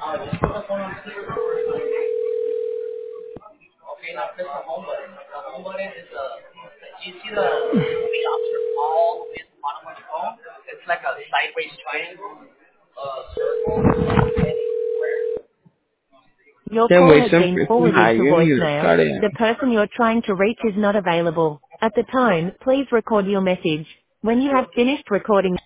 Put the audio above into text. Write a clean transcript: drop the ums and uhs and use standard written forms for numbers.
Your Tem call way has been sempre com forwarded to raiva, voicemail. cara. The person you're trying to reach is not available. At the tone, please record your message. When you have finished recording